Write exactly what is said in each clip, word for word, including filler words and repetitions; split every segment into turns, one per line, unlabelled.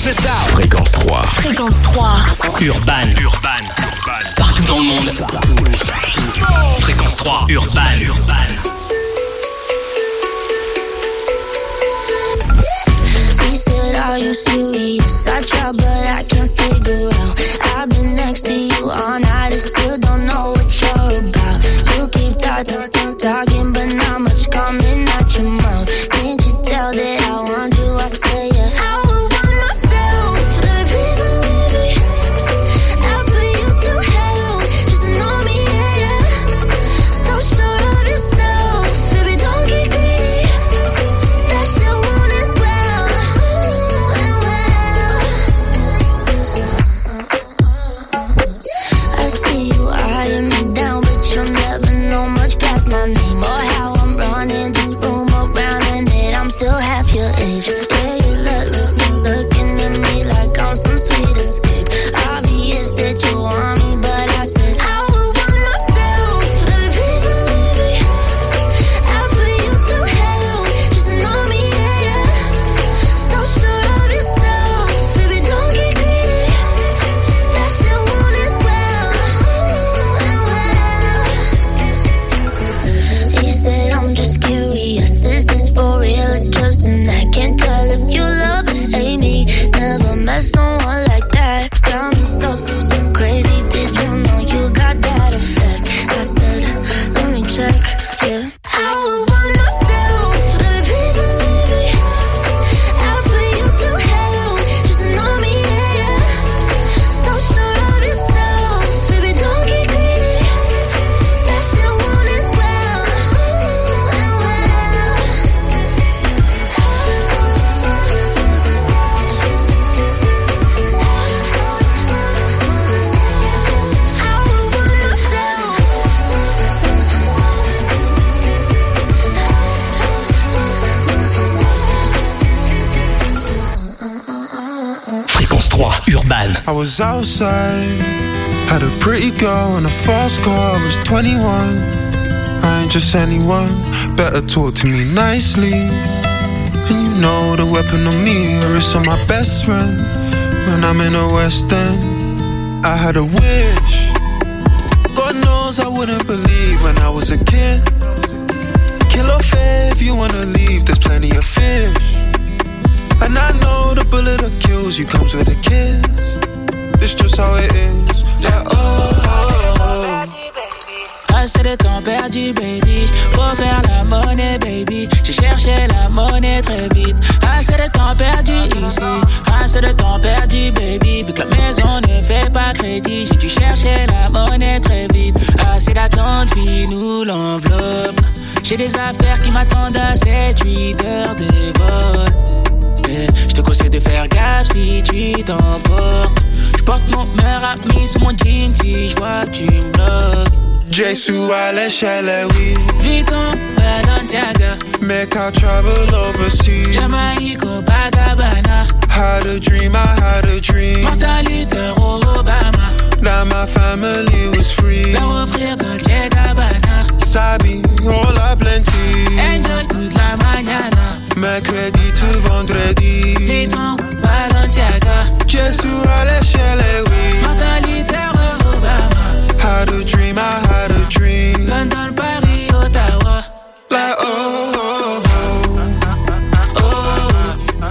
this out.
Fréquence trois.
Fréquence trois.
Urban. Urban. Partout dans le monde. Fréquence trois. Urban. Urban.
He said, are you serious? I try but I can't figure out. I've been next to you all night and still don't know what you're about. You keep talking, talking, but not much coming out your mouth. Can't you tell that I want you? I say yeah. I would want myself. Let me please believe me. I'll put you through hell just to know me, yeah, yeah. So sure of yourself, baby, don't get greedy. That shit want it well, ooh, and well. I see you eyeing me down, but you'll never know much past my name or how I'm running this room around and that I'm still half your age. Yeah, you look, look, look, looking at me like I'm some sweet escape. Obvious that you want me, but I said I would want myself. Let me please believe me. I'll put you through hell just to know me, yeah, yeah. So sure of yourself, baby, don't get greedy. That shit want it well, ooh, and well. He said I'm just curious, is this for real or just an act? Can't tell if you love or hate me. Never met someone like that. Got me so, so crazy. Did you know you got that effect? I said, let me check, yeah. I would want myself. Let me please believe me. I'll put you through hell just to know me, yeah, yeah. So sure of yourself, baby, don't get greedy. That shit want it well, ooh, and well. I would want myself.
Fréquence trois. Urban.
I was outside, had a pretty girl in a fast car, I was twenty-one. I ain't just anyone, better talk to me nicely. And you know the weapon on me, or it's on my best friend. When I'm in the West End, I had a wish. God knows I wouldn't believe when I was a kid. Kill or fair if you wanna leave, there's plenty of fish. And I know the bullet that kills you comes with a kiss. It's just how it is. Like, oh, oh, oh.
Assez de temps perdu, baby. Faut faire la monnaie, baby. J'ai cherché la monnaie très vite. Assez de temps perdu ici. Assez de temps perdu, baby. Vu que la maison ne fait pas crédit, j'ai dû chercher la monnaie très vite. Assez d'attente, file-nous l'enveloppe. J'ai des affaires qui m'attendent à sept huit heures de vol. Je te conseille de faire gaffe si tu t'emportes. Je porte mon meilleur ami sur mon jean si je vois que tu me bloques.
Jesu à l'échelle, oui.
Vuitton, Balenciaga,
Make I travel overseas.
Jamaïque, Copacabana.
Had a dream, I had a dream.
Martin Luther, Obama.
That my family was free.
Leur offrir Dolce Gabbana.
Sabi, all a plenty.
Enjoy toute la mañana.
Mercredi to vendredi.
Vuitton, Balenciaga.
Jesu à l'échelle, oui.
Martin Luther, Obama.
Had a dream, I had a dream.
London, Paris, Ottawa.
Like, oh, oh,
Oh,
oh.
oh,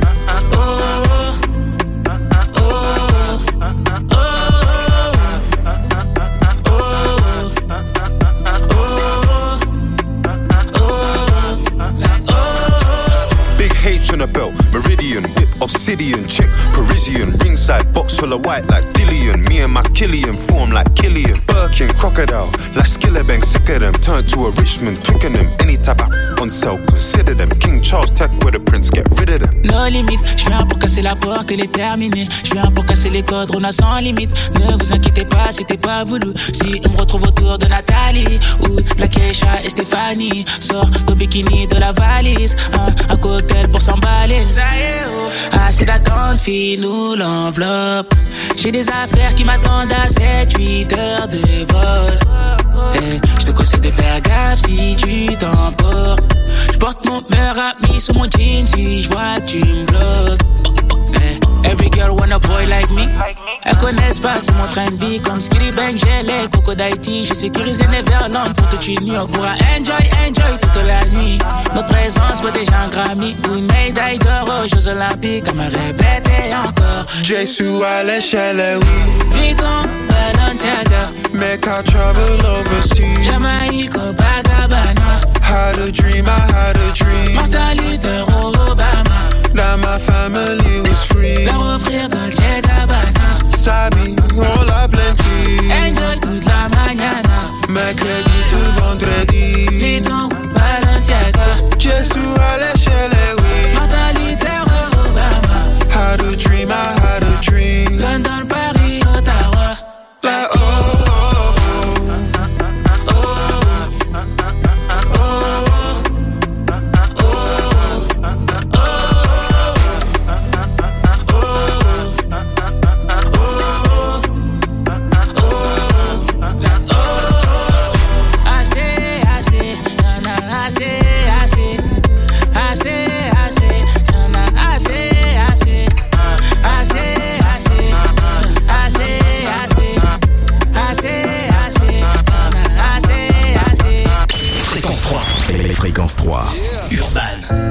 Big H on a belt, Meridian, whip, obsidian, chick, Parisian, ringside, box full of white like Dillian. Me and my Killian form like Killian. Birkin, crocodile, like Skillabang, sick of them. Turn to a Richmond, twicking them. Any type of on sale, consider them. King Charles, tech with a prince, get rid of them.
No limite, je viens pour casser la porte, elle est terminée. Je viens pour casser les codes, on a sans limite. Ne vous inquiétez pas, c'était pas voulu. Si on me retrouve autour de Nathalie ou de la Keisha et Stéphanie, sors ton bikini de la valise, un, un cocktail pour s'emballer. Assez d'attente, file-nous l'enveloppe. J'ai des affaires qui m'attendent à sept huit heures de vol. Hey, je te conseille de faire gaffe si tu t'emportes. Je porte mon meilleur ami sur mon jean si je vois que tu me bloques. Hey, want a boy like me. Elles connaissent pas, c'est mon train de vie. Comme Skilly Bang, j'ai les Coco d'Haïti. J'ai sécurisé Neverland pour tout New York. On pourra enjoy, enjoy toute la nuit. Notre présence vaut déjà un Grammy ou une médaille d'or aux Jeux Olympiques. À me répéter encore.
Jésus à l'échelle, oui.
Vuitton, Balenciaga.
Make I travel overseas.
Jamaïque, Copacabana.
Had a dream, I had a dream.
Martin Luther, Obama.
That my family was free.
Leur offrir Dolce Gabbana.
Sabi, on l'a plenty.
Enjoy toute la mañana.
Mercredi tout vendredi.
Vuitton, Balenciaga.
Jésus à l'échelle, oui.
Martin Luther, Obama.
Had a dream, I had a dream.
London, Paris, Ottawa.
Like oh, oh, oh.
Fréquence trois, yeah. Urban.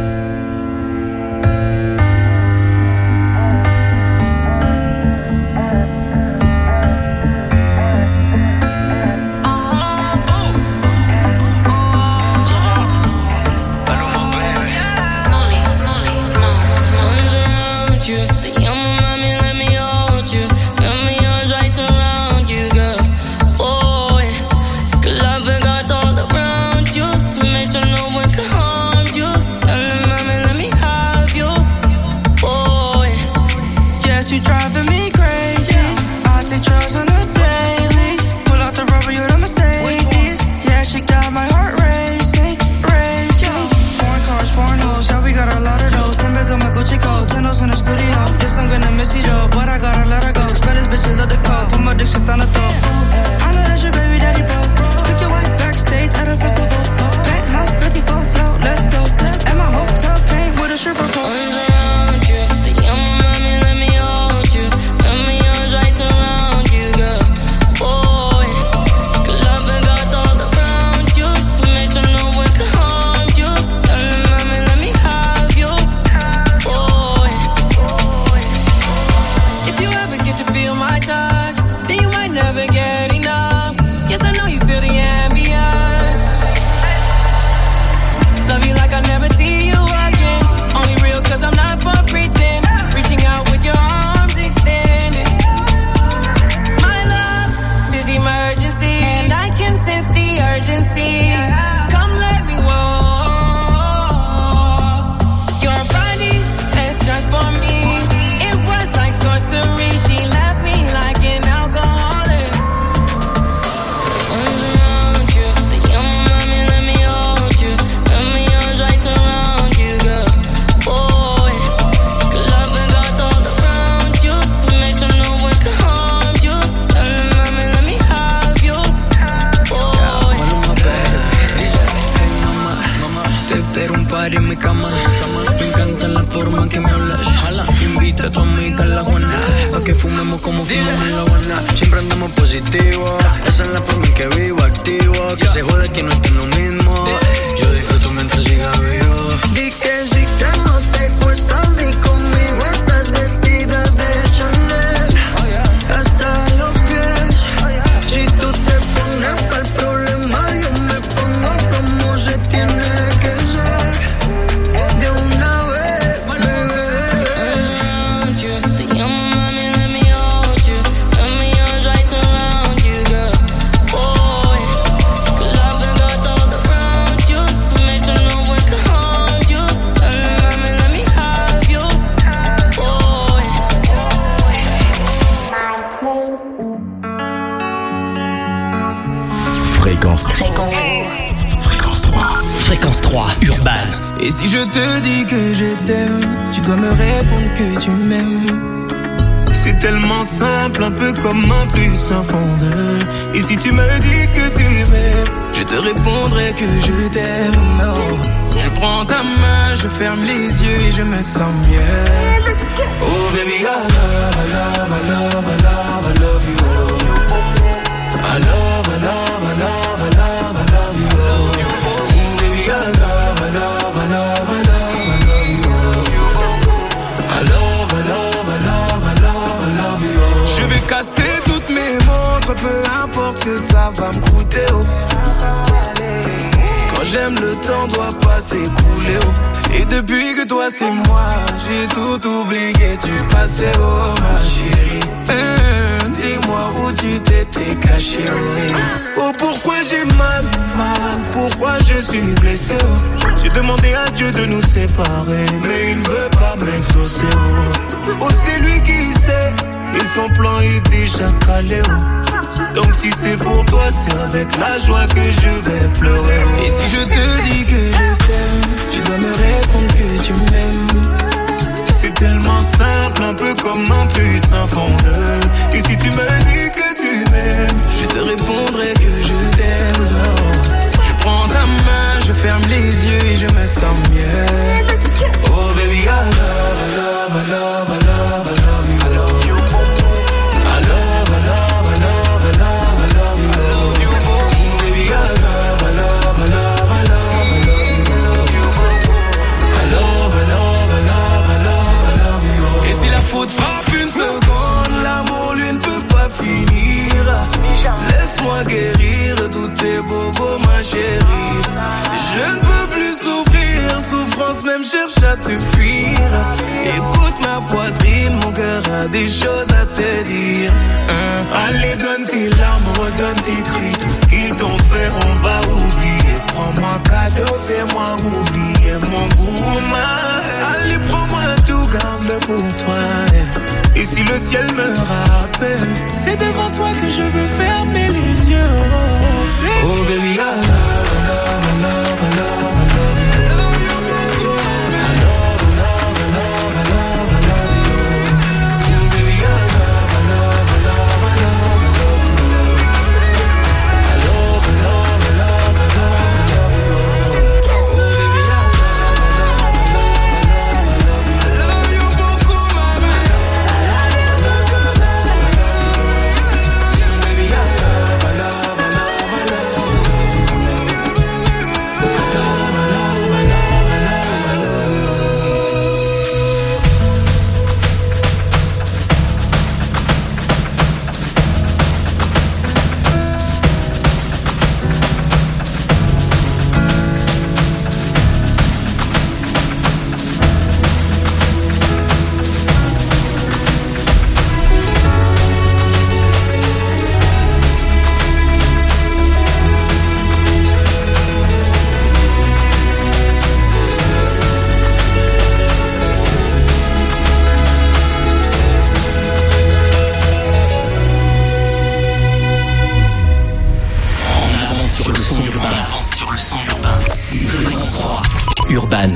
Fréquence. Fréquence. Fréquence trois. Fréquence trois, Urban.
Et si je te dis que je t'aime, tu dois me répondre que tu m'aimes. C'est tellement simple, un peu comme un plus un fond de. Et si tu me dis que tu m'aimes, je te répondrai que je t'aime, non. Je prends ta main, je ferme les yeux et je me sens mieux. Oh baby, I love, I love, I love, I love, I love you. I love, I love, I love, I love, I love you. Mm, baby, I love, I love, I love, I love, I love you. I love, I love, I love, I love, I love you. Je vais casser toutes mes montres, peu importe ce que ça va me coûter. Oh. Quand j'aime, le temps doit pas s'écouler. Oh. Et depuis que toi c'est moi, j'ai tout oublié du passé. Oh ma chérie, mmh, dis-moi où tu t'étais caché. Oh, oh pourquoi j'ai mal, mal, pourquoi je suis blessé. Oh. J'ai demandé à Dieu de nous séparer, mais il ne veut pas m'exaucer. Oh, oh c'est lui qui sait, et son plan est déjà calé. Oh. Donc si c'est pour toi, c'est avec la joie que je vais pleurer. Oh. Et si je te dis que je t'aime, tu dois me répondre que tu m'aimes. C'est tellement simple, un peu comme un puissant fondeur. Et si tu me dis que tu m'aimes, je te répondrai que je t'aime. Non. Je prends ta main, je ferme les yeux et je me sens mieux. Oh baby, I love, I love, I love, I love, I love you. I love you. I love, I love, I love, I love, I love you. I love you. Mm, baby, I love, I love, I love, I love, I love you. I love, I love, I love, I love, I love you. Et si la faute frappe une seconde, l'amour lui ne peut pas finir. Laisse-moi guérir tous tes bobos, ma chérie. Je ne peux plus souffrir, souffrance même cherche à te fuir. Écoute ma poitrine, mon cœur a des choses à te dire. Hein? Allez, donne tes larmes, redonne tes cris. Tout ce qu'ils t'ont fait, on va oublier. Prends-moi cadeau, fais-moi oublier mon goût. Allez, prends-moi tout, garde-le pour toi. Et si le ciel me rappelle, c'est devant toi que je veux fermer les yeux. Oh, baby, oh, baby I love, I love, I love, I love, I love you. I love, I love, I love, I love, I love you. Baby, I love, I love, I love, I love, I love you. I love, I love, I love, I love, I love you. Oh, baby, I love, I love, I love, I love, I love you. I love you beaucoup, mama.
Urban.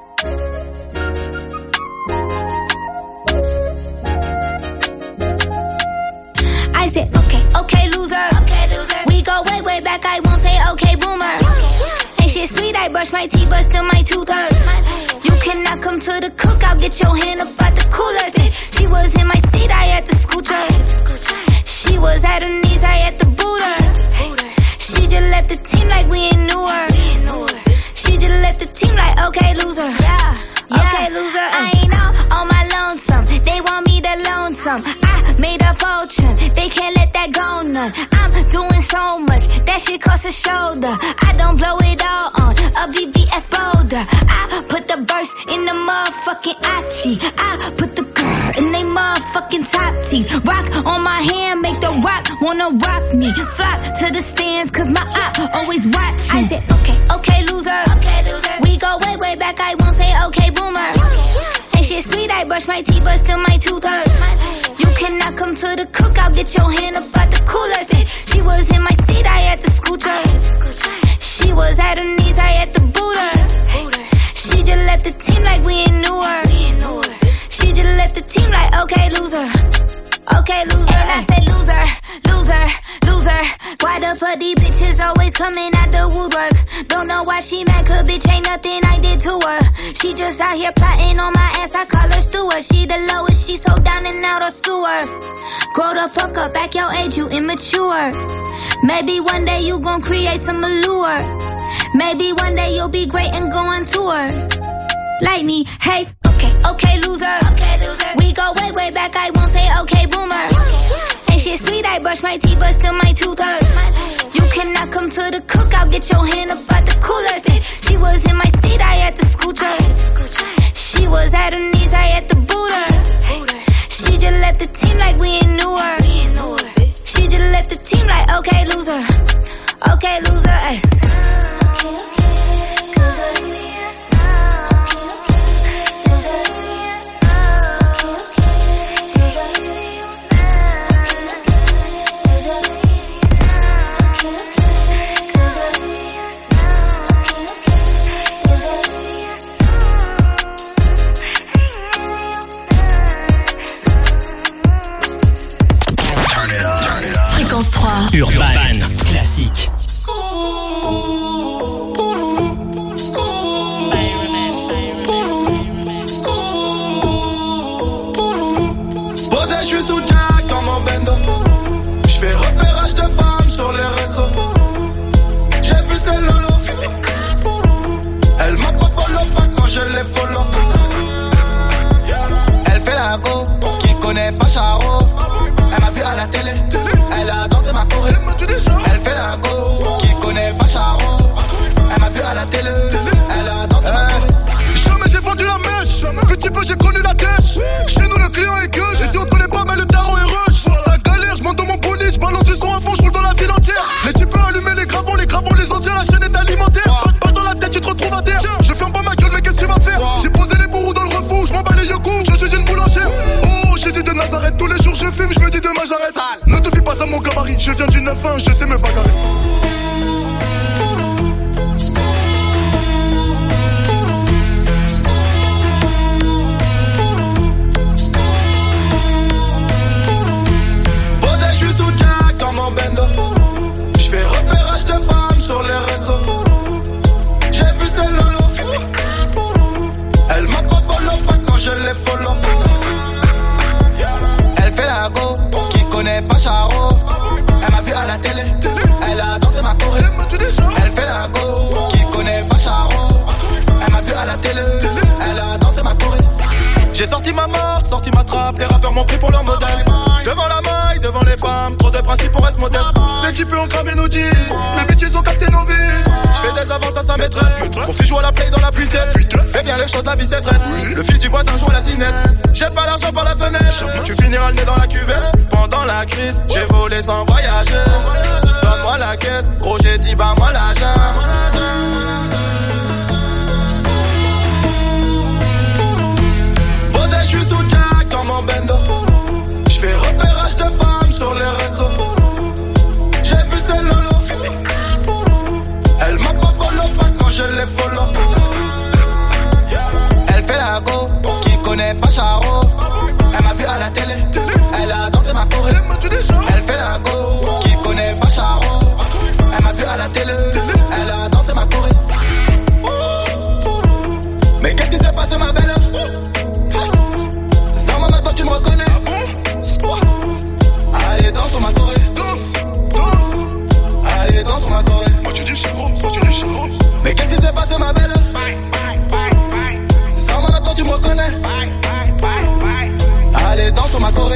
I said, okay, okay, loser. Okay, loser. We go way, way back. I won't say, okay, boomer. Okay. Ain't shit sweet. I brush my teeth, but still my tooth hurt. You cannot come to the cookout. Get your hand up out the cooler. Say, she was in my seat. I had to scoot her. She was at her knees. I had to boot her. She just left the team like we ain't knew her. She just left the team like, okay, loser. Yeah, yeah. Okay, loser. I ain't out on my lonesome. They want me to loan some. I made a fortune. They can't let that go none. I'm doing so much. That shit costs a shoulder. I don't blow it all on a V V S Boulder. I put the verse in the motherfucking Achi. I put the girl in they motherfucking top teeth. Rock on my hand, make the rock wanna rock me. Flock to the stands, cause my eye always watching. I said, okay, okay, loser. Okay, loser. We go way, way back. I won't say, okay, boomer. Okay. Ain't shit sweet. I brush my teeth, but still my tooth hurt. You cannot come to the cookout. Get your hand up out the cooler. Say, she was in my seat. I had to scoot her. She was at her knees. I had to boot her. She just left the team like we ain't knew her. She just left the team like, okay, loser. Okay, loser. And I said, loser, loser, loser, Why the fuck these bitches always coming out the woodwork? Don't know why she mad, cause bitch ain't nothing I did to her. She just out here plotting on my ass, I call her Stewart. She the lowest, she so down and out of sewer. Grow the fuck up, act your age, you immature. Maybe one day you gon' create some allure. Maybe one day you'll be great and go on tour. Like me, hey, okay, okay loser. Okay, loser. We go way, way back, I won't say okay boomer. Ain't shit sweet, I brush my teeth, but still my tooth hurt. You cannot come to the cookout, get your hand up out the cooler. She was in my seat, I had to scoot her. She was at her knees, I had to boot her. She just left the team like we ain't knew her. She just left the team like, okay, loser. Okay, loser, ayy.
Fréquence trois. Urban. Urban. Classique.
Posé, je suis sous Jack comme en bendo. Je fais repérage de femmes sur les réseaux. J'ai vu celle lolo. Elle m'a pas follow pas quand je l'ai follow. Elle fait la go, qui connaît pas Charo. Elle m'a vu à la télé, elle a dansé ma choré. Elle fait la go, qui connaît pas Charo. Elle m'a vu à la télé, elle a dansé ma choré. Jamais j'ai vendu la mèche, petit peu j'ai connu la dèche. Chez nous le client est gueuche, et si on connaît pas mais le tarot est rush. Ça galère, je monte dans mon bolide, je balance du son à fond, je roule dans la ville entière. Les types allumer les gravons, les gravons, les anciens, la chaîne est alimentaire. Pas de balle dans la tête, tu te retrouves à terre. Je ferme pas ma gueule, mais qu'est-ce que tu vas faire? J'ai posé les bourreaux dans le refou, je m'en bats les yeux coups, je suis une boulangère. Oh, Jésus de Nazareth, tous les jours je fume, je me dis demain j'arrête. Ne te fie pas à mon gabarit, je viens du neuf un, je sais me bagarrer. Posé, je suis sous Jack comme en bendo. Je fais repérage de femmes sur les réseaux. J'ai vu celle lolo. Elle m'a pas follow pas quand je l'ai follow. Elle fait la go, qui connaît pas Charo. Elle m'a vu à la télé, elle a dansé ma choré. Elle fait la go, qui connaît pas Charo. Elle m'a vu à la télé, elle a dansé ma choré. J'ai sorti ma marque, sorti ma trappe, les rappeurs m'ont pris pour leur modèle. Devant la maille, devant les femmes, trop de principes on reste modeste. Les types ont cramé nos jeans, les bitches ont capté nos vices. J'fais des avances à sa maîtresse, mon fils joue à la play dans la putain. Fais bien les choses, la vie c'est traite. Le fils du voisin joue à la tinette. J'ai pas l'argent par la fenêtre, tu finiras le nez dans la cuvette. Pendant la crise, j'ai volé sans voyager. Donne-moi la caisse, gros j'ai dit bah moi l'argent. Posé, je suis sous Jack comme en bendo. Je fais repérage de femmes sur les réseaux. J'ai vu celle lolo. Elle m'a pas follow pas quand je l'ai follow. Elle fait la go, qui connaît pas Charo. Elle m'a vu à la télé, elle a dansé ma choré. Elle fait la go, qui connaît pas Charo. Elle m'a vu à la télé, elle a dansé ma choré. Mais qu'est-ce qui s'est passé ma belle? C'est ça moi maintenant tu me reconnais. Allez danse sur ma choré. Allez danse sur ma choré. Moi tu dis Charo, moi tu dis Charo. Mais qu'est-ce qui s'est passé ma belle? C'est ça moi maintenant tu me reconnais. Allez danse sur ma choré.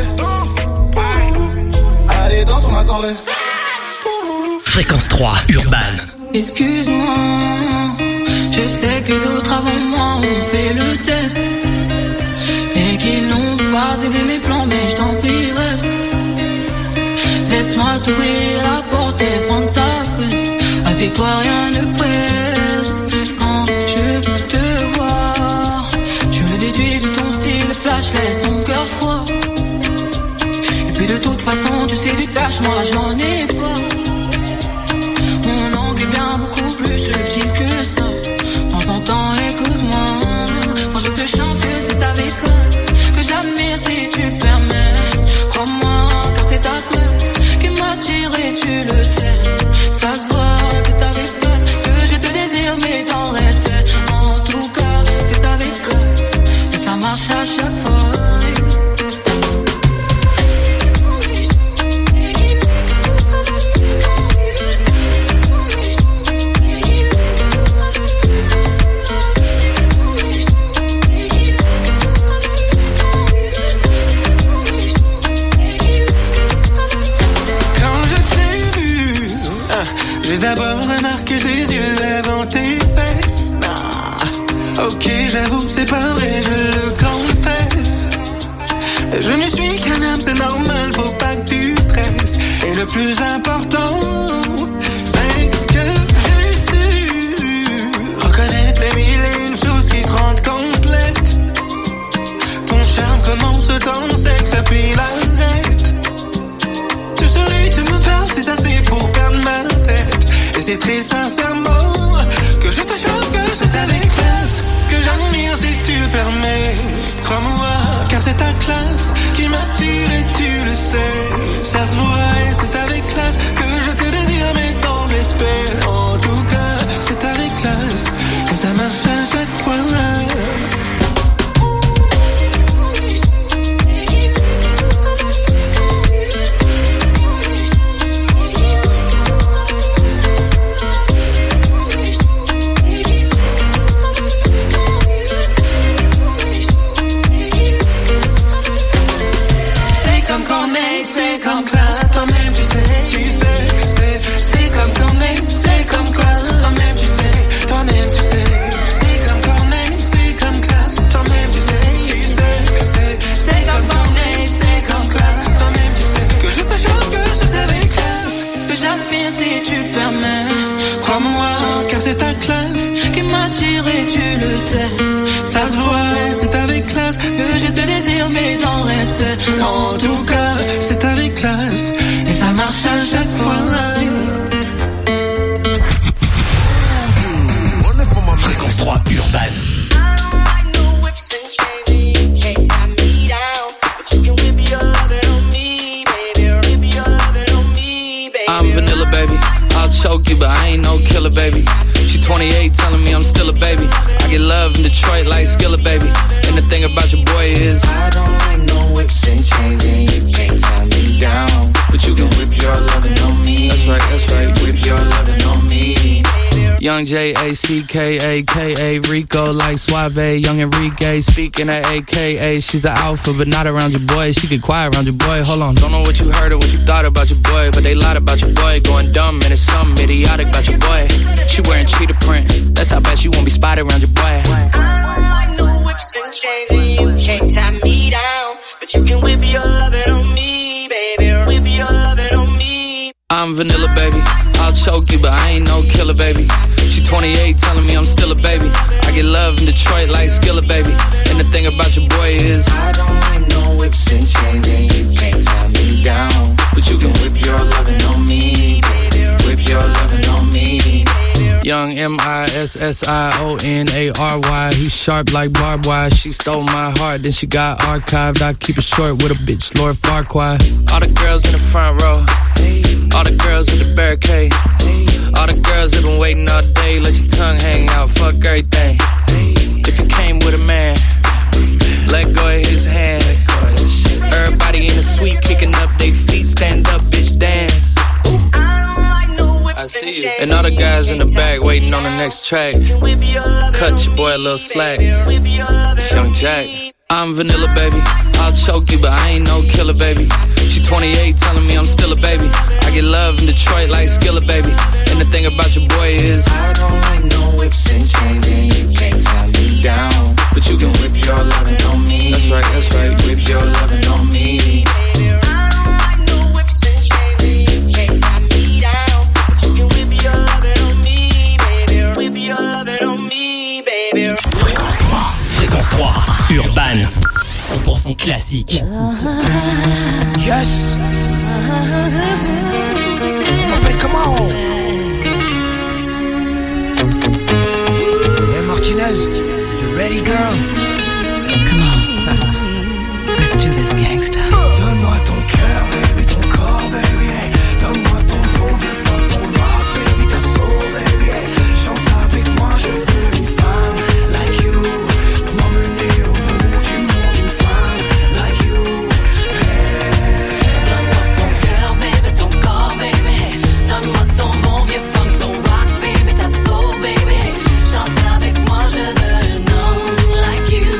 Allez danse sur ma choré.
Fréquence trois, Urban.
Excuse-moi, je sais que d'autres avant moi ont fait le test et qu'ils n'ont pas aidé mes plans, mais je t'en prie reste. Laisse-moi t'ouvrir la porte et prendre ta fesse. Assieds-toi, rien ne presse. Quand je te vois, je me déduis de ton style flash, laisse ton cœur froid. Et puis de toute façon, tu sais du cash, moi j'en ai pas. Mon angle est bien beaucoup plus subtil que ça. Prends ton temps, écoute-moi. Quand je te chante, c'est avec classe que j'admire si tu le permets. Crois-moi, car c'est ta place qui m'attire et tu le sais.
je le confesse. Je ne suis qu'un homme, c'est normal, faut pas que tu stresses. Et le plus important, c'est que j'ai su reconnaître les mille et une choses qui te rendent complète. Ton charme commence dans le sexe, puis l'arrête. Tu souris, tu me parles, c'est assez pour perdre ma tête. Et c'est très sincèrement que je te jure que c'est avec classe que j'admire si tu le permets. Crois-moi, car c'est ta classe qui m'attire et tu le sais. Ça se voit et c'est avec classe que je te désire, mais dans le respect. En tout cas, c'est avec classe que ça marche à chaque fois. C'est ta classe qui m'attire et tu le sais. Ça se voit, c'est avec classe que je te désire, mais dans le respect. En tout cas, c'est avec classe et ça marche à chaque fois.
Fréquence trois urbaine.
I'm vanilla, baby. I'll choke you, but I ain't no killer, baby. She twenty-eight, telling me I'm still a baby. I get love in Detroit like Skilla, baby. And the thing about your boy is I don't like no whips and chains, and you can't tie me down. But you can whip your lovin' on me. That's right, that's right. Whip your lovin' on me. Young J A C K A K A Rico like Suave. Young Enrique speaking at A K A. She's an alpha, but not around your boy. She get quiet around your boy. Hold on, don't know what you heard or what you thought about your boy, but they lied about your boy. Going dumb and it's something idiotic about your boy. She wearing cheetah print. That's how bad she won't be spotted around your boy.
I don't like no whips and chains, and you can't tie me down. But you can whip your lovin' on me, baby. Whip your lovin' on me.
I'm vanilla, baby. I'll choke you, but I ain't no killer, baby. She twenty-eight, telling me I'm still a baby. I get love in Detroit like Skilla, baby. And the thing about your boy is I don't like no whips and chains, and you can't tie me down. But you can whip your lovin' on me, baby. Whip your lovin' on me. Young M I S S I O N A R Y. He's sharp like barbed wire. She stole my heart, then she got archived. I keep it short with a bitch, Lord Farquaad. All the girls in the front row, all the girls in the barricade, all the girls that been waiting all day. Let your tongue hang out, fuck everything. If you came with a man, let go of his hand. Everybody in the suite kicking up their feet. Stand up, bitch, dance. I see you. And all the guys in the back waiting on the next track. Cut your boy a little slack. It's Young Jack. I'm vanilla, baby. I'll choke you, but I ain't no killer, baby. She twenty-eight, telling me I'm still a baby. I get love in Detroit like Skilla, baby. And the thing about your boy is I don't like no whips and chains, and you can't tie me down. But you can whip your lovin' on me. That's right, that's right. Whip your lovin' on me.
Fréquence trois, Urban, cent pour cent classique.
Yes. Appelle comment? Hey Martinez, you ready, girl?
Come on, let's do this, gangsta.
Donne-moi ton cœur, baby, ton corps, baby. Hey. Donne-moi ton bon vieux fuck, ton rock, baby, ta soul, baby. Hey. Chante avec moi, je veux une femme like you. Pour m'emmener au bout du monde, une femme like you. Hey.
Donne-moi ton cœur, baby, ton corps, baby. Donne-moi ton bon vieux funk, ton rock, baby, ta soul, baby. Chante avec moi, je veux un homme like you.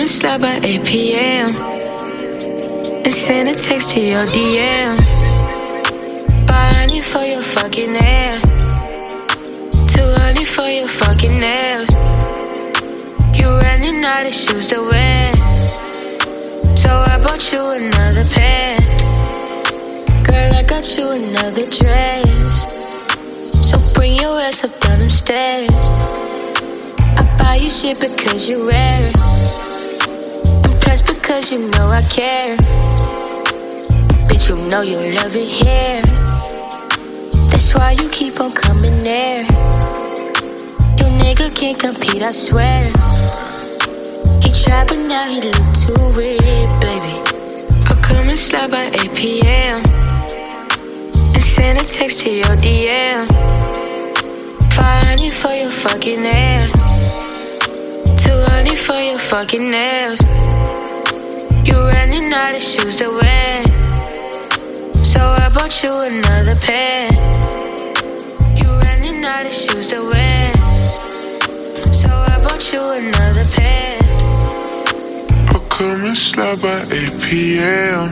and slide by eight p.m. and send a text to your D M. Buy honey for your fucking hair, too early for your fucking nails. You running out of shoes to wear, so I bought you another pair. Girl, I got you another dress, so bring your ass up down them stairs. I buy you shit because you wear it, and plus because you know I care. Bitch, you know you love it here, that's why you keep on coming there. Your nigga can't compete, I swear. He tried but now he look too weird, baby. I'll come and slide by eight p.m. and send a text to your D M. five hundred for your fucking hair, too early for your fucking nails. You running out of shoes to wear, so I bought you another pair. You running out of shoes to wear, so I bought you another pair.
I'll come and slide by eight p.m.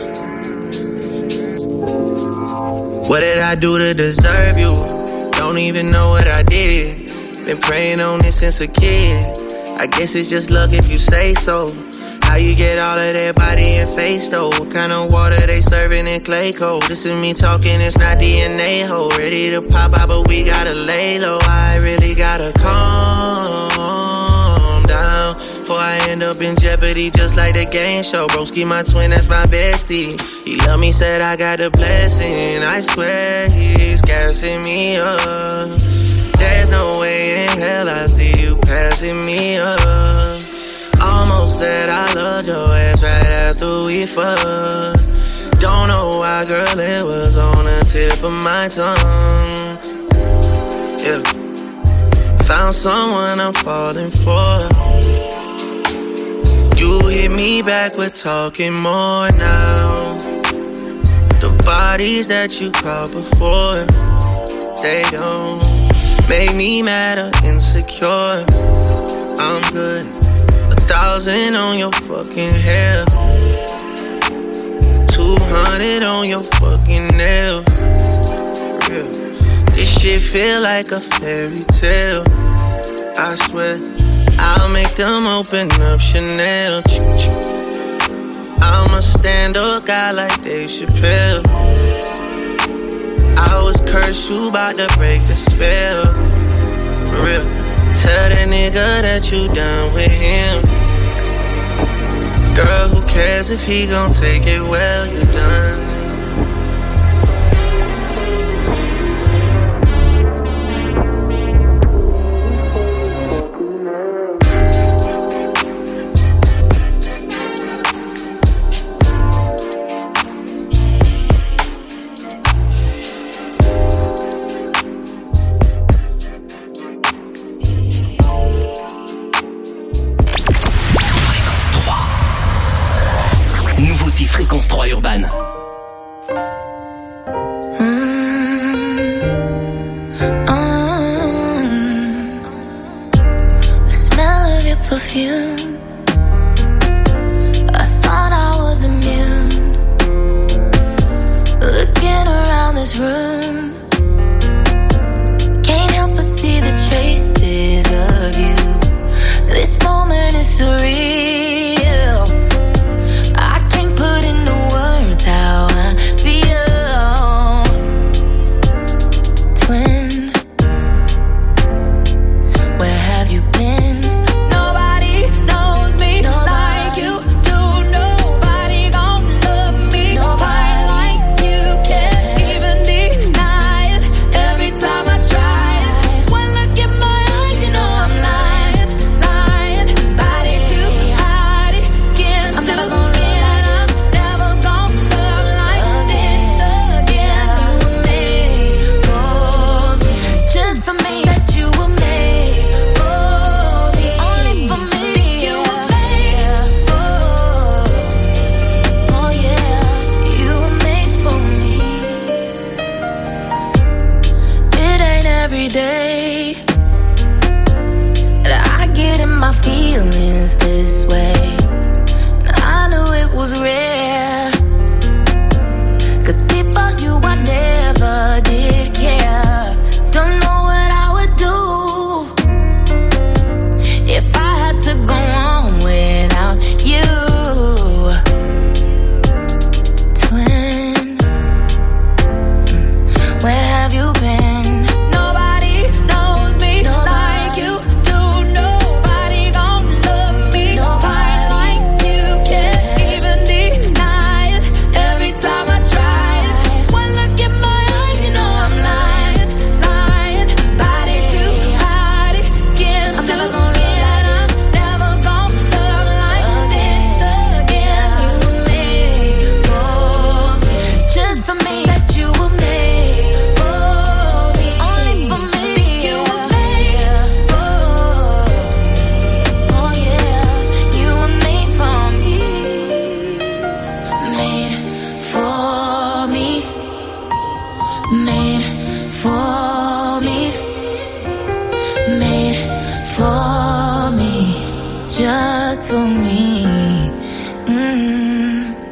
What did I do to deserve you? Don't even know what I did. Been praying on this since a kid. I guess it's just luck if you say so. How you get all of that body and face though? What kind of water they serving in clay cold? This is me talking, it's not D N A ho. Ready to pop out but we gotta lay low. I really gotta calm down before I end up in jeopardy just like the game show. Broski my twin, that's my bestie. He love me, said I got a blessing. I swear he's gassing me up. There's no way in hell I see you passing me up. Almost said I loved your ass right after we fucked. Don't know why, girl, it was on the tip of my tongue. Yeah. Found someone I'm falling for. You hit me back, we're talking more now. The bodies that you caught before, they don't make me mad or insecure. I'm good. Thousand on your fucking hair, two hundred on your fucking nail. Yeah. This shit feel like a fairy tale. I swear, I'll make them open up Chanel. I'm a stand-up guy like Dave Chappelle. I was cursed, you about to break the spell. For real. Tell that nigga that you done with him. Girl, who cares if he gon' take it well, you're done.
Fréquence trois urbaine.
Mm, mm, the smell of your perfume. I thought I was immune. Looking around this room, can't help but see the traces of you. This moment is surreal. Nobody knows. just for me. Mm.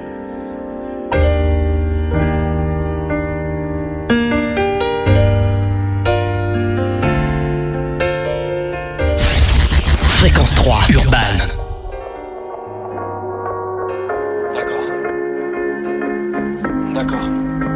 Fréquence trois, Urban.
D'accord. D'accord.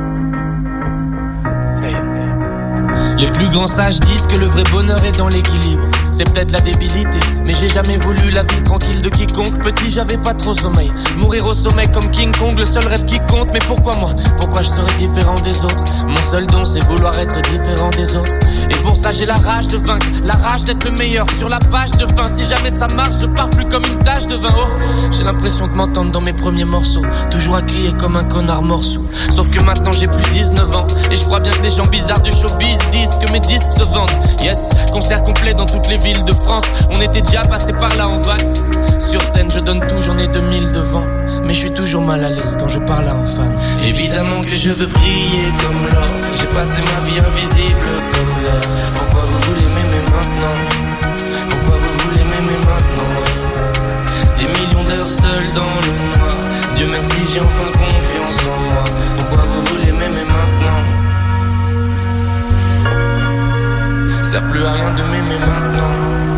Hey. Les plus grands sages disent que le vrai bonheur est dans l'équilibre. C'est peut-être la débilité, mais j'ai jamais voulu la vie tranquille de quiconque. Petit, j'avais pas trop sommeil. Mourir au sommet comme King Kong, le seul rêve qui compte. Mais pourquoi moi? Pourquoi je serais différent des autres? Mon seul don, c'est vouloir être différent des autres. Et pour ça, j'ai la rage de vaincre, la rage d'être le meilleur. Sur la page de fin, si jamais ça marche, je pars plus comme une tache de vin. Oh, j'ai l'impression de m'entendre dans mes premiers morceaux, toujours à crier comme un connard mort sous. Sauf que maintenant j'ai plus dix-neuf ans, et je crois bien que les gens bizarres du showbiz disent que mes disques se vendent. Yes, concert complet dans toutes les villes de France. On était déjà passé par là en van. Sur scène je donne tout, j'en ai deux mille devant. Mais je suis toujours mal à l'aise quand je parle à un fan. Évidemment que je veux briller comme l'or. J'ai passé ma vie invisible comme l'or. Pourquoi vous voulez m'aimer maintenant? Pourquoi vous voulez m'aimer maintenant? Des millions d'heures seul dans le noir. Dieu merci j'ai enfin confiance en moi. Pourquoi vous voulez m'aimer maintenant? Sert plus à rien de m'aimer maintenant.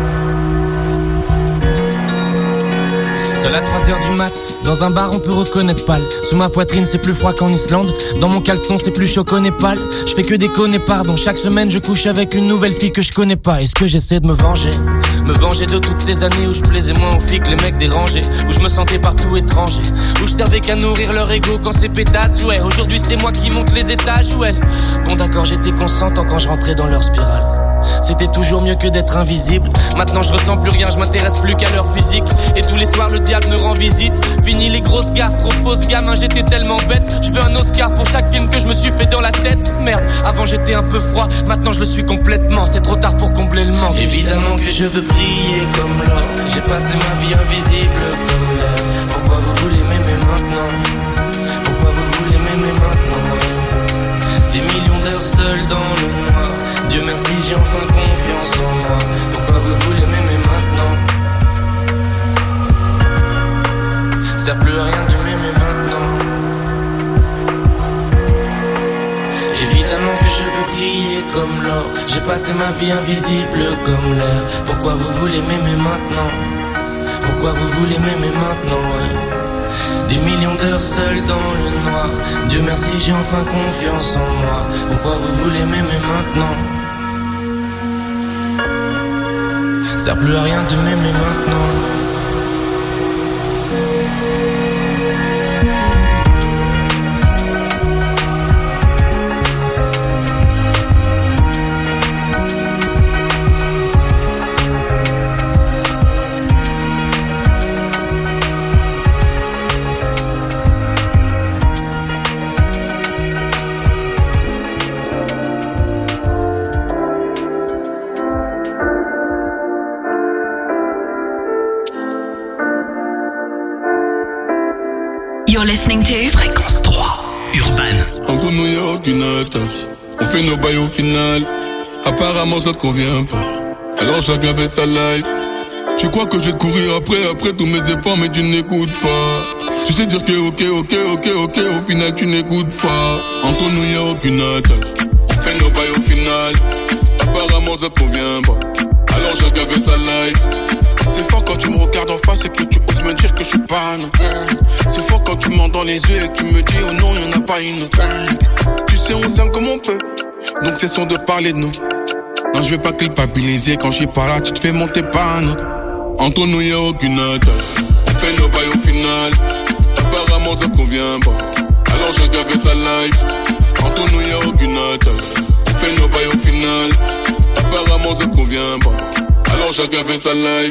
Seul à trois heures du mat, dans un bar on peut reconnaître pâle. Sous ma poitrine c'est plus froid qu'en Islande. Dans mon caleçon c'est plus chaud qu'au Népal. Je fais que déconner pardon. Chaque semaine je couche avec une nouvelle fille que je connais pas. Est-ce que j'essaie de me venger? Me venger de toutes ces années où je plaisais moins aux filles que les mecs dérangés. Où je me sentais partout étranger. Où je servais qu'à nourrir leur ego quand ces pétasses jouaient. Aujourd'hui c'est moi qui monte les étages où elles. Bon d'accord j'étais consentant quand je rentrais dans leur spirale. C'était toujours mieux que d'être invisible. Maintenant je ressens plus rien, je m'intéresse plus qu'à leur physique. Et tous les soirs le diable me rend visite. Fini les grosses gares, trop fausses gamin, j'étais tellement bête. Je veux un Oscar pour chaque film que je me suis fait dans la tête. Merde, avant j'étais un peu froid, maintenant je le suis complètement. C'est trop tard pour combler le manque. Évidemment que je veux briller comme l'or. J'ai passé ma vie invisible comme l'or. Pourquoi vous voulez m'aimer maintenant? Pourquoi vous voulez m'aimer maintenant? Des millions d'heures seul dans le noir. Dieu merci j'ai enfin confiance en moi. Pourquoi vous voulez m'aimer maintenant? Sert plus à rien de m'aimer maintenant. Évidemment que je veux briller comme l'or. J'ai passé ma vie invisible comme l'air. Pourquoi vous voulez m'aimer maintenant? Pourquoi vous voulez m'aimer maintenant, ouais. Des millions d'heures seul dans le noir. Dieu merci j'ai enfin confiance en moi. Pourquoi vous voulez m'aimer maintenant? Sert plus à rien de m'aimer maintenant.
You're listening to Fréquence trois, Urban.
Entre nous y'a aucune attache. On fait nos bails au final. Apparemment ça te convient pas. Alors chacun fait sa life. Tu crois que je vais te courir après, après tous mes efforts, mais tu n'écoutes pas. Tu sais dire que ok, ok, ok, ok, au final tu n'écoutes pas. Entre nous y'a aucune attache. On fait nos bails au final. Apparemment ça te convient pas. Alors chacun fait sa life. C'est fort quand tu me regardes en face et que tu oses me dire que je suis pas non. C'est fort quand tu mens dans les yeux et que tu me dis oh non y'en a pas une autre. Tu sais on s'aime comme on peut, donc cessons de parler de nous. Non je vais pas culpabiliser, quand je suis pas là tu te fais monter pas non. Entre nous y'a aucune attache. On fait nos bails au final. Apparemment ça convient pas. Alors chacun fait sa life. Entre nous y'a aucune attache. On fait nos bails au final. Apparemment ça convient pas. Alors chacun fait sa life.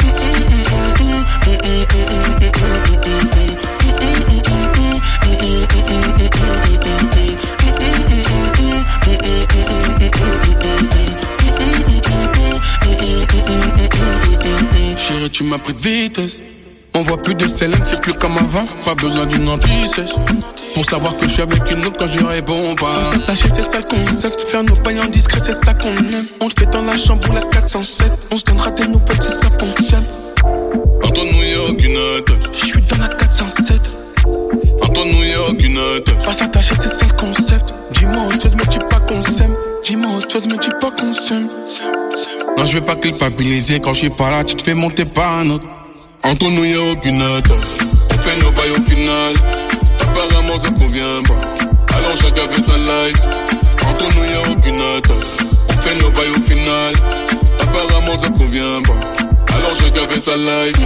Chérie, tu m'as pris de vitesse. On voit plus de Céline, c'est plus comme avant. Pas besoin d'une anti-sèche pour savoir que je suis avec une autre quand je réponds pas. On s'attacher, c'est ça le concept. Faire nos pailles en discret, c'est ça qu'on aime. On le fait dans la chambre ou la quatre cent sept. On se donnera des nouvelles, c'est ça fonctionne. Entre-nous y'a aucune attache.
J'suis dans la quatre cent sept.
Entre-nous y'a aucune attache.
Pas s'attacher, c'est ça le concept. Dis-moi autre chose, mais dis pas qu'on s'aime. Dis-moi autre chose, mais dis pas qu'on s'aime.
Non, je vais pas culpabiliser. Quand je suis pas là, tu te fais monter par un autre. Entre nous y'a aucune attache. On fait nos bails au final. Apparemment ça convient pas. Alors chacun fait sa life. Entre nous y'a aucune attache. On fait nos bails au final. Apparemment ça convient pas. Alors chacun fait sa life.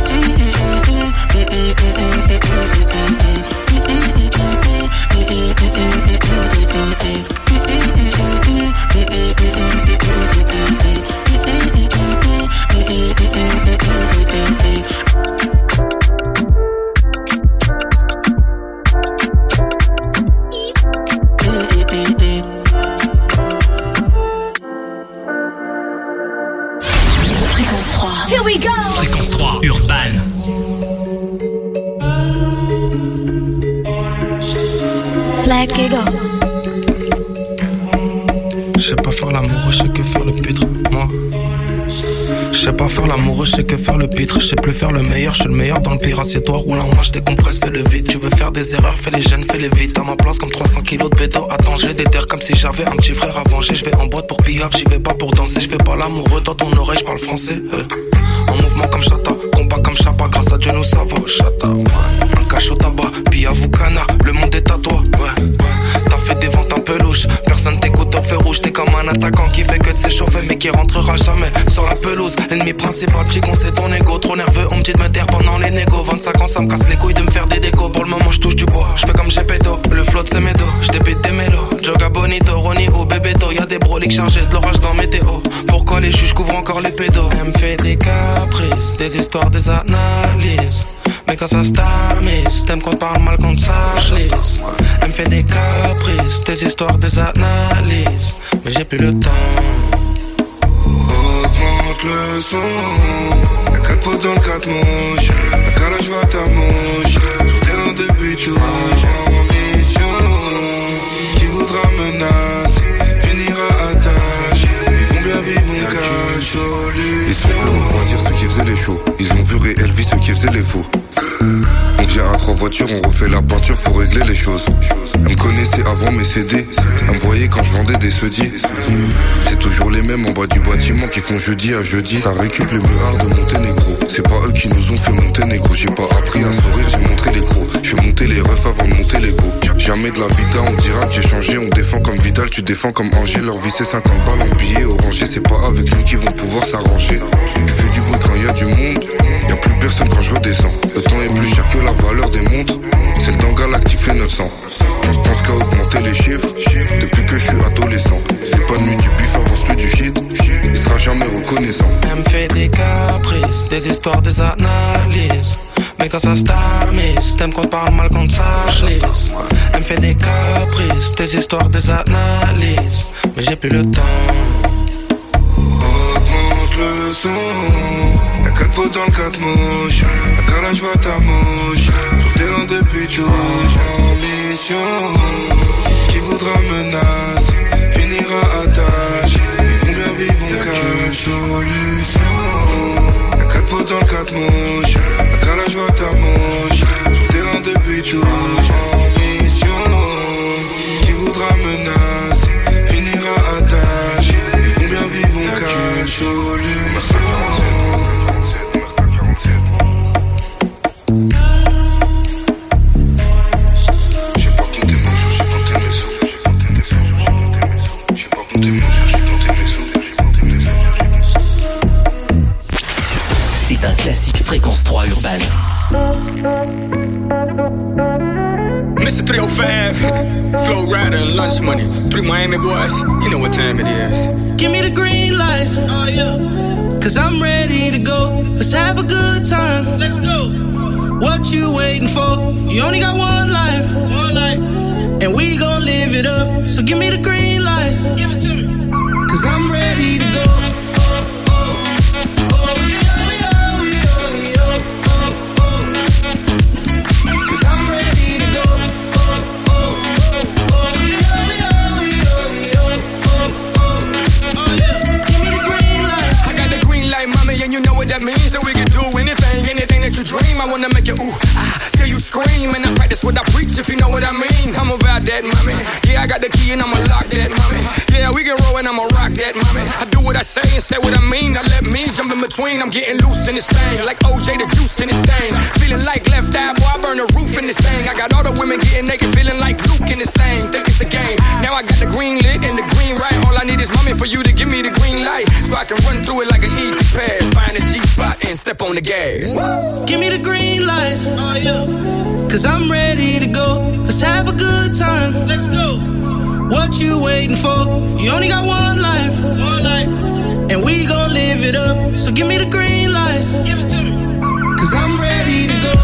Fréquence trois. Here we go. Fréquence trois, Urban.
Black Eagle.
Je sais pas faire l'amoureux, je sais que faire le pitre, moi. Je sais pas faire l'amoureux, je sais que faire le pitre. Je sais plus faire le meilleur, je suis le meilleur dans le pire. Assieds-toi, roule en marche, décompresse, fais le vide. Tu veux faire des erreurs, fais les gènes, fais les vite. À ma place comme trois cents kilos de bédo. Attends, j'ai des terres comme si j'avais un petit frère à venger. Je vais en boîte pour pillave, j'y vais pas pour danser. Je fais pas l'amoureux, dans ton oreille, je parle français. euh. En mouvement comme Chata, combat comme Chapa. Grâce à Dieu, nous ça va, Chata. Un cachot tabac, puis à vous canard. Le monde est à toi, ouais, ouais. T'as fait des ventes un peu louches. Personne t'écoute au feu rouge. T'es comme un attaquant qui fait que de s'échauffer, mais qui rentrera jamais sur la pelouse. L'ennemi principal, petit con, c'est ton ego. Trop nerveux, on me dit de me taire pendant les négos. vingt-cinq ans, ça me casse les couilles de me faire des décos. Pour le moment, je touche du bois, je fais comme Gepetto. Le flotte, c'est mes dos, je débite des mélos. Joga Bonito, Ronnie ou Bebeto. Y'a des broliques chargés de l'orage dans météo. Pourquoi les juges couvrent encore les pédos? Elle me fait des caprices, des histoires, des analyses. Mais quand ça se tamise, t'aimes qu'on te parle mal, qu'on te sache lisse. Elle me fait des caprices, des histoires, des analyses. Mais j'ai plus le temps.
Augmente le son. Y'a quatre potes dans le quatre mouches. La calage va ta mouche. Sur terrain de but, en mission. Qui voudra menacer finira à tâche. Ils vont bien vivre, on cache. Ils sont fait refroidir ceux qui faisaient les shows. Ils ont vu réel vie ceux qui faisaient les faux. On vient à trois voitures, on refait la peinture, faut régler les choses. Elle me connaissait avant mes C D. Elle me voyait quand je vendais des sedis. C'est toujours les mêmes en bas du bâtiment qui font jeudi à jeudi. Ça récup les murards de Monténégro. C'est pas eux qui nous ont fait monter négro. J'ai pas appris à sourire, j'ai montré les crocs. Je fais monter les refs avant de monter les gros. Jamais de la vita, on dira que j'ai changé. On défend comme Vidal, tu défends comme Angers. Leur vie c'est cinquante balles en billets orangés. C'est pas avec nous qu'ils vont pouvoir s'arranger. Je fais du bruit quand y a du monde. Y'a plus personne quand je redescends. Le temps est plus cher que la valeur des montres. C'est le temps galactique fait neuf cents. Je pense qu'à augmenter les chiffres depuis que je suis adolescent. C'est pas de nuit du bif, avance plus du shit. Il sera jamais reconnaissant.
Elle me fait des caprices, des histoires, des analyses. Mais quand ça se tamise, t'aimes qu'on te parle mal, qu'on te sache lisse. Elle me fait des caprices, des histoires, des analyses. Mais j'ai plus le temps.
Augmente le son. Y'a quatre potes dans le quatre mouches. La calage va ta mouche. Sur terrain de pitch, en mission. Qui voudra menacer finira à tâche. Ils vont bien vivre, on cache. Solution. Y'a quatre potes dans le quatre mouches. La calage va ta mouche. Sur terrain de pitch, en mission. Qui voudra menacer finira à tâche. Ils vont bien vivre, on cache. Solution.
C'est un classique Fréquence trois Urban.
Mister three oh five, Flow Rider and Lunch Money. Three Miami boys, you know what time it is.
Give me the green light. Oh, yeah. Cause I'm ready to go. Let's have a good time. Let's go. What you waiting for? You only got one life. One life. And we gon' live it up. So give me the green light. Give it to me. Cause I'm ready to go.
And you know what that means, that we can do anything, anything that you if you know what I mean. I'm about that, mommy. Yeah, I got the key and I'ma lock that, mommy. Yeah, we can roll and I'ma rock that, mommy. I do what I say and say what I mean. Now let me jump in between. I'm getting loose in this thing, like O J the juice in this thing. Feeling like left eye, boy, I burn the roof in this thing. I got all the women getting naked, feeling like Luke in this thing. Think it's a game. Now I got the green lit and the green right. All I need is mommy for you to give me the green light, so I can run through it like an easy pass. Find a G spot and step on the gas.
Give me the green light. Oh, yeah. Cause I'm ready to go. Let's have a good time. Let's go. What you waiting for? You only got one life. One life. And we gon' live it up. So give me the green light. Give it to me. Cause I'm ready to go.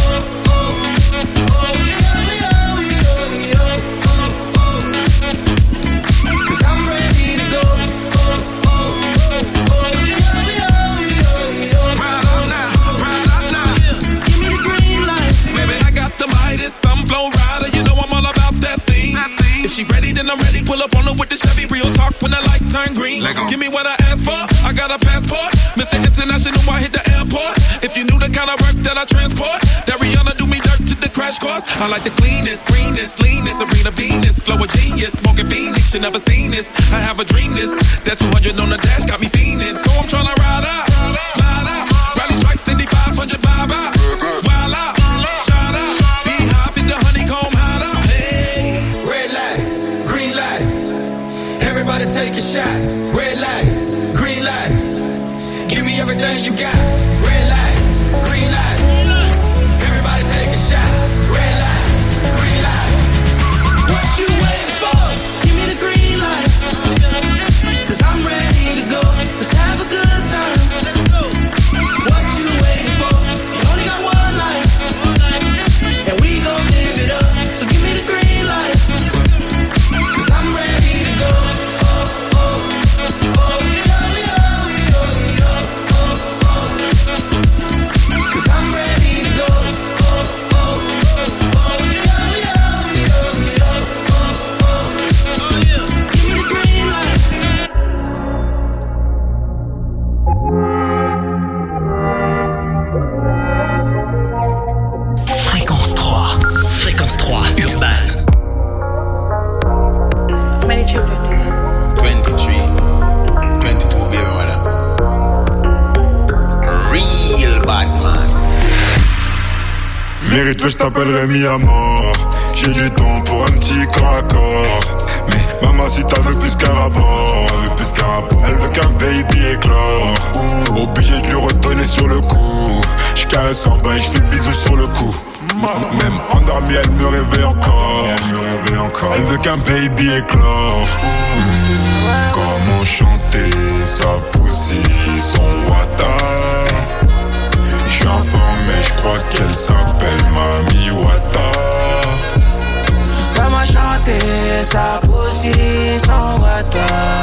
Some flow rider, you know I'm all about that thing. If she ready, then I'm ready. Pull up on her with the Chevy. Real talk when the light turn green. Give me what I asked for. I got a passport. Mister International, I hit the airport. If you knew the kind of work that I transport, that Rihanna do me dirt to the crash course. I like the cleanest, greenest, leanest, Serena Venus, flow of genius, smoking Phoenix. You never seen this. I have a dream this. That two hundred on the dash got me fiending. So I'm tryna ride out, slide out, rally stripes, Cindy five hundred vibe out, wild out, shout out.
Everybody take a shot. Red light, green light. Give me everything you got. Red light, green light. Everybody take a shot. Red light, green light. What you waiting for? Give me the green light. Cause I'm ready to go. Let's have a good time. What you waiting for? You only got one life. And we gon' live it up. So give me the green light. Cause I'm ready to go.
Mérite que je t'appellerai mis à mort. J'ai du temps pour un petit corps à corps. Mais maman si t'as veux plus qu'un rapport, veut plus qu'un rapport. Elle veut qu'un baby éclore. Ouh, obligé de lui redonner sur le coup. J'caresse en bas et j'fais le bisou sur le cou. Même endormie elle me réveille encore. Elle me réveille encore. Elle veut qu'un baby éclore. Ouh, comment chanter sa poussie, son wata. J'suis informé, j'crois qu'elle s'appelle Mami Wata.
Comment chanter sa poussie sans wata.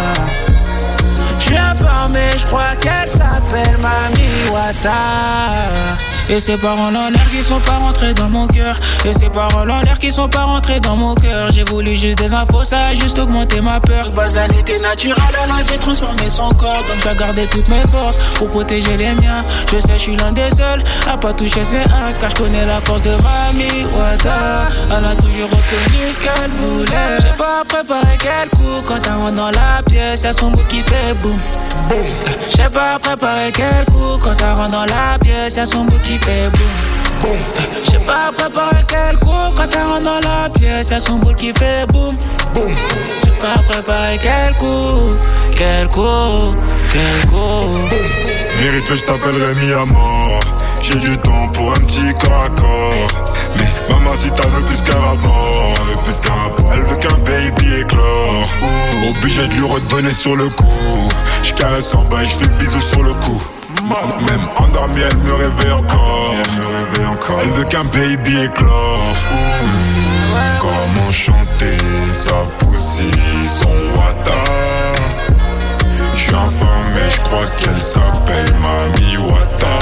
J'suis informé, j'crois qu'elle s'appelle Mami Wata. Et ces paroles en l'air qui sont pas rentrées dans mon cœur. Et ces paroles en l'air qui sont pas rentrées dans mon cœur. J'ai voulu juste des infos, ça a juste augmenté ma peur. Bas elle était naturelle, alors j'ai transformé son corps. Donc j'ai gardé toutes mes forces pour protéger les miens. Je sais, je suis l'un des seuls à pas toucher ses uns. Car je connais la force de Mami Wata. Elle a toujours obtenu ce qu'elle voulait. J'ai pas préparé quel coup. Quand elle rentre dans la pièce, y'a son bout qui fait boum. J'ai pas préparé quel coup. Quand elle rentre dans la pièce, y'a son bout qui fait boum. J'ai pas préparé quel coup. Quand elle rentre dans la pièce, y'a son boule qui fait boum. J'ai pas préparé quel coup. Quel coup, quel coup.
Mérite que je t'appellerai mis à mort. J'ai du temps pour un petit corps à corps. Mais maman si t'as veux plus qu'un rapport, veut plus qu'un rapport. Elle veut qu'un baby éclore. Ouh, obligé de lui redonner sur le coup. J'caresse en bas et j'fais le bisou sur le cou. Même endormie elle me réveille encore. Elle me réveille encore. Elle veut qu'un baby éclore. Ouh, comment chanter sa poussie, son wata. J'suis informé, j'crois qu'elle s'appelle Mami Wata.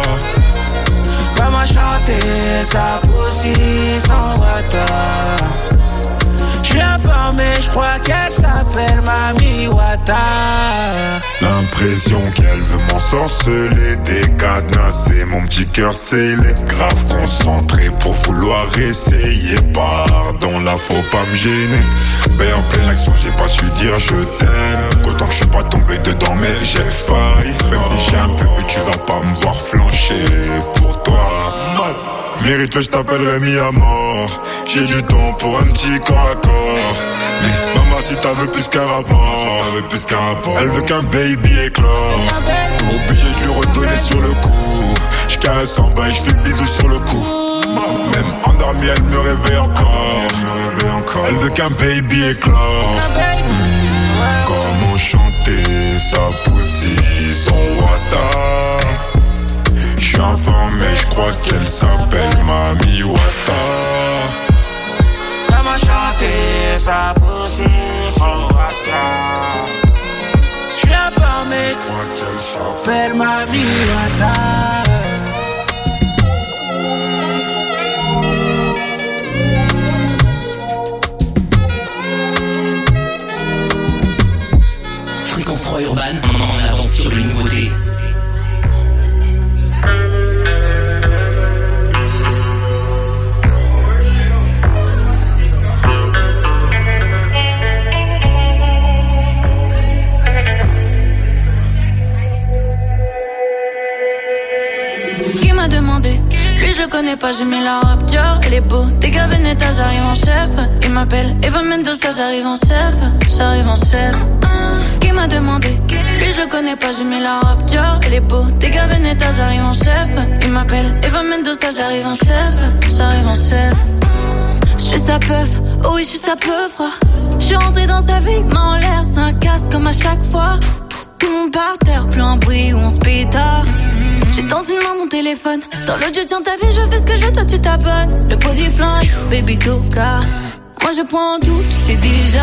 Comment chanter sa poussie sans wata. J'suis informé, j'crois qu'elle s'appelle Mami Wata.
Wata.
L'impression qu'elle veut m'ensorceler, des cadenas, c'est mon petit cœur scellé. Grave concentré pour vouloir essayer. Pardon, là faut pas me gêner. Mais en pleine action, j'ai pas su dire je t'aime. Autant que je suis pas tombé dedans, mais j'ai failli. Même si j'ai un peu bu, tu vas pas me voir flancher pour toi. Mal. Mérite, je t'appellerai mis à mort. J'ai du temps pour un petit corps à corps. Mais maman, si t'as veux plus qu'un rapport, elle veut plus qu'un rapport. Elle veut qu'un baby éclore. Obligé de lui redonner sur le coup. J'caresse en bas et j'fais bisous sur le cou. Même endormie, elle me réveille encore. Elle me réveille encore. Elle veut qu'un baby éclore. Mmh. Comment chanter sa poussie, son wata. J'suis informé, j'crois qu'elle s'appelle Mami Wata.
Comment chanter sa position wata. J'suis informé,
j'crois qu'elle
s'appelle Mami Wata.
Fréquence trois Urban, en avance sur les nouveautés.
Je connais pas, j'ai mis la rap Dior, elle est beau. T'es gars Veneta, j'arrive en chef. Il m'appelle Eva Mendoza, j'arrive en chef. J'arrive en chef. Qui m'a demandé? Lui je connais pas, j'ai mis la rap Dior, elle est beau. T'es gars Veneta, j'arrive en chef. Il m'appelle Eva Mendoza, j'arrive en chef. J'arrive en chef. J'suis sa peuf, oh oui j'suis sa peuf. J'suis rentré dans sa vie, main en l'air, c'est un casse comme à chaque fois. Tout le monde par terre, plus un bruit où on se pétard. J'ai dans une main mon téléphone, dans l'autre je tiens ta vie, je fais ce que je veux, toi tu t'abonnes. Le body flingue, baby toka. Moi je prends tout, tu sais déjà.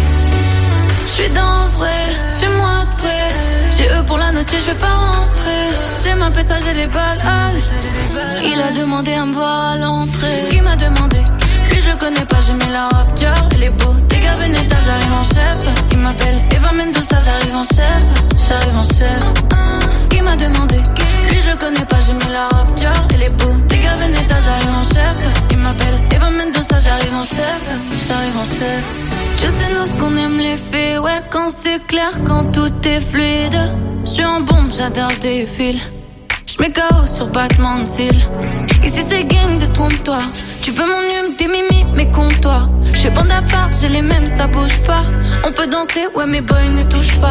J'suis dans le vrai, suis-moi de près. J'ai eux pour la noche, je vais pas rentrer. C'est ma pêche, j'ai les balles, allez. Il a demandé à me voir à l'entrée. Qui m'a demandé? Lui je connais pas, j'ai mis la rap Dior, elle est beau. Des gars Veneta, j'arrive en chef. Il m'appelle Eva Mendoza, j'arrive en chef. J'arrive en chef. Qui m'a demandé? Lui je connais pas, j'ai mis la rap Dior, elle est beau. Des gars Veneta, j'arrive en chef. Il m'appelle Eva Mendoza, j'arrive en chef. J'arrive en chef. Je sais nous ce qu'on aime les faits, ouais quand c'est clair, quand tout est fluide. J'suis en bombe, j'adore des fils. J'mets K O sur battement de cils. Ici c'est gang de trompe-toi. Tu veux mon hume, tes mimi, mais compte-toi. J'fais bande à part, j'ai les mêmes, ça bouge pas. On peut danser, ouais mes boys ne touchent pas.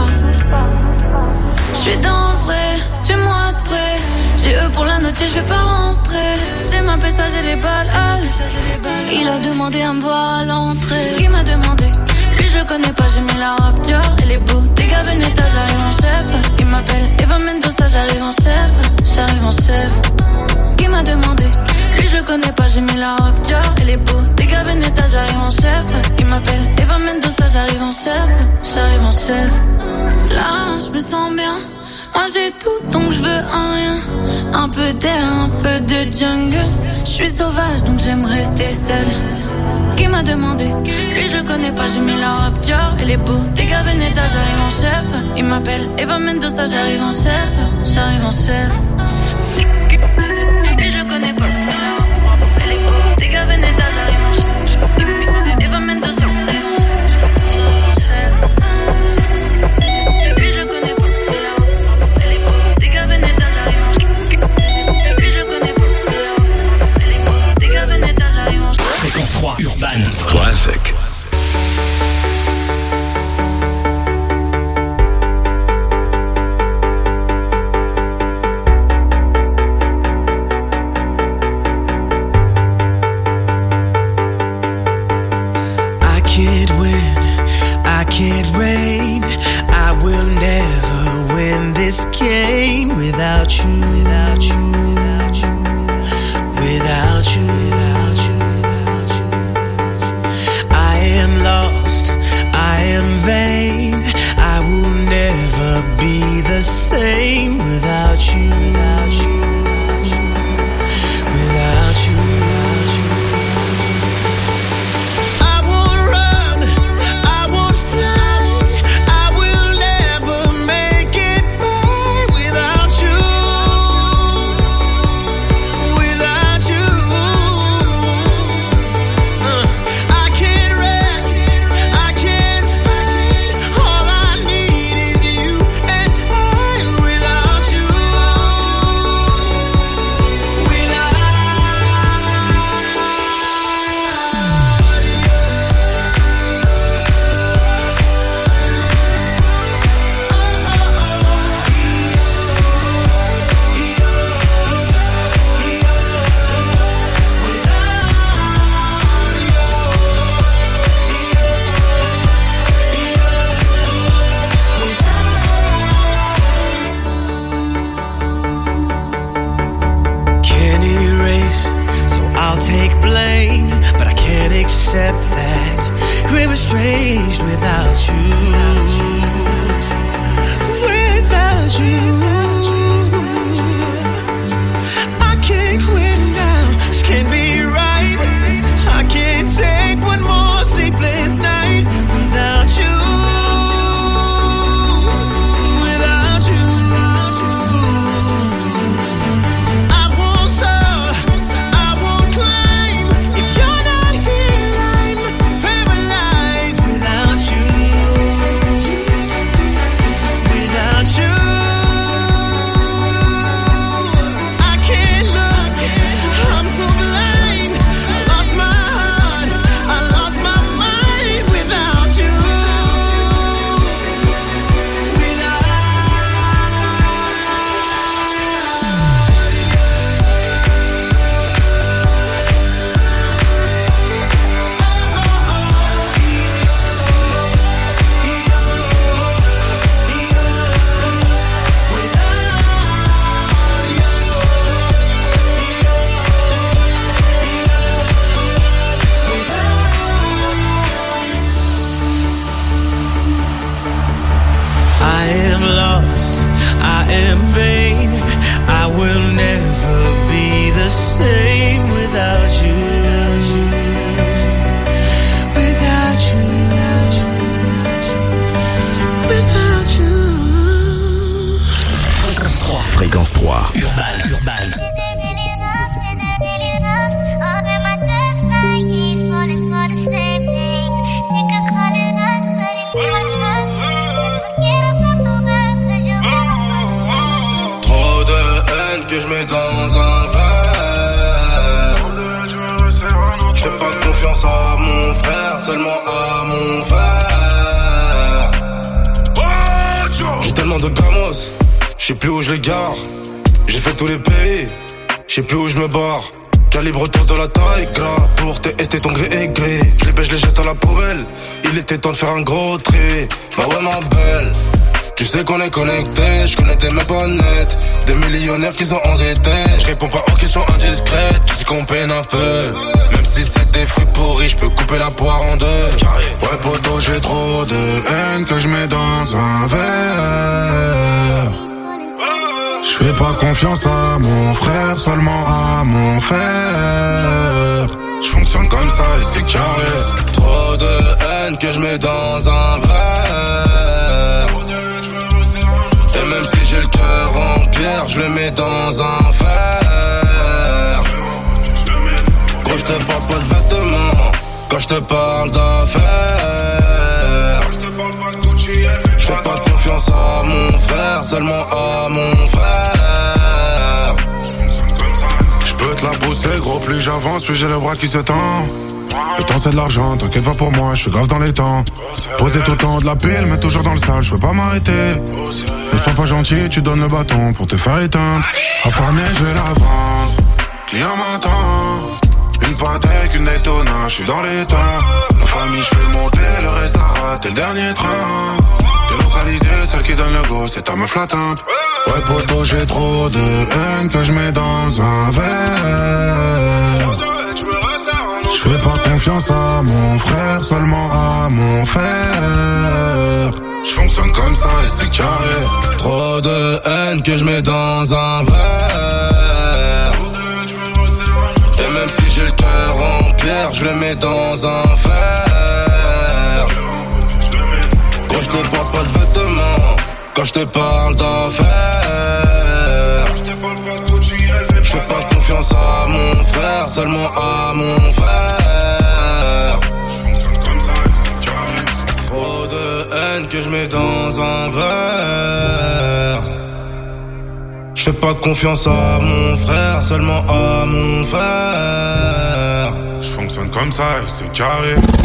J'suis dans le vrai, suis-moi de près. J'ai eux pour la noche, je vais pas rentrer. C'est ma pêche, j'ai les balles, allez. Il a demandé à me voir à l'entrée. Qui m'a demandé? Lui je connais pas, j'ai mis la rap Dior, elle est beau. Des gars Veneta, j'arrive en chef. Il m'appelle Eva Mendoza, j'arrive en chef. J'arrive en chef. Qui m'a demandé? Lui je connais pas, j'ai mis la rap Dior, elle est beau. Des gars Veneta, j'arrive en chef. Il m'appelle Eva Mendoza, j'arrive en chef. J'arrive en chef. Là je me sens bien. Moi j'ai tout donc je veux un rien. Un peu d'air, un peu de jungle. Je suis sauvage donc j'aime rester seule. Qui m'a demandé? Lui je connais pas, j'ai mis la rap Dior, elle est beau. Des gars Veneta, j'arrive en chef. Il m'appelle Eva Mendoza, j'arrive en chef. J'arrive en chef. Lui je connais pas, elle est beau. Des gars Veneta, j'arrive en chef. Eva Mendoza, j'arrive en chef. Lui je connais pas, elle est beau. Des gars Veneta, j'arrive en chef. Lui je connais pas, elle est beau. Des gars Veneta, j'arrive en chef.
Fréquence trois Urban
Classic.
This game without you, without you, without you, without you, without you, without you. I am lost, I am vain. I will never be the same without you, without you, without you, without you, without you. I won't run, I won't fly, I will
We're estranged without you. Without you. I can't quit now. This can't be right. I can't take one more sleepless night without you.
Fréquence trois. Urban, Urban.
Trop de haine que je mets dans un verre. Je fais pas confiance à mon frère, seulement à mon frère. J'ai tellement de gamos, je sais plus où je les gare. J'ai fait tous les pays, je sais plus où je me barre. Calibre autour de la taille, gras. Pour tester ton gré et gré. Je les baisse, je les jette à la poubelle. Il était temps de faire un gros tri. Bah ouais ma belle, tu sais qu'on est connectés. Je connais tes mecs pas nettes, des millionnaires qui sont endettés. Je réponds pas aux questions indiscrètes. Tu sais qu'on peine un peu. Même si c'est des fruits pourris, je peux couper la poire en deux. Ouais poto, j'ai trop de haine que je mets dans un verre. Je fais pas confiance à mon frère, seulement à mon frère. Je fonctionne comme ça et c'est carré. Trop de haine que je mets dans un verre. Et même si j'ai le cœur en pierre, je le mets dans un verre. Gros, je te parle pas de vêtements quand je te parle d'affaires. Je fais pas confiance à mon frère, seulement à mon frère. Je peux te la pousser, gros, plus j'avance, plus j'ai le bras qui se tend. Le temps c'est de l'argent, t'inquiète pas pour moi, je suis grave dans les temps. Posé tout le temps de la pile, mais toujours dans le sale, je peux pas m'arrêter. Ne sois pas gentil, tu donnes le bâton pour te faire éteindre. Affamé, je vais la vendre, client m'entend. Une pâtée qu'une étonnante, je suis dans les temps. Ma famille, je fais monter, le reste à rater le dernier train. Délocalisé, celle qui donne le go, c'est ta meuf la tempe. Ouais poto, j'ai trop de haine que je mets dans un verre. Je fais pas confiance à mon frère, seulement à mon frère. Je fonctionne comme ça et c'est carré. Trop de haine que je mets dans un verre. Et même si j'ai le cœur en pierre, je le mets dans un verre. Quand je te parle pas de vêtements, quand je te parle d'affaires. Je fais pas confiance à mon frère, seulement à mon frère. Trop de haine que je mets dans un verre. Je fais pas confiance à mon frère, seulement à mon frère. Je fonctionne comme ça et c'est carré.